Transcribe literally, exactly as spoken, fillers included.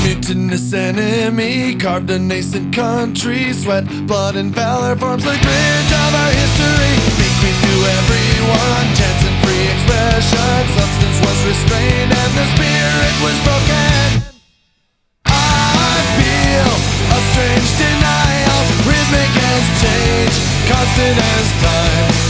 mutinous enemy carved a nascent country. Sweat, blood, and valor forms the grit of our history. Bequeathed to everyone, chance and free expression. Substance was restrained and the spirit was broken. I feel a strange denial, rhythmic as change, constant as time.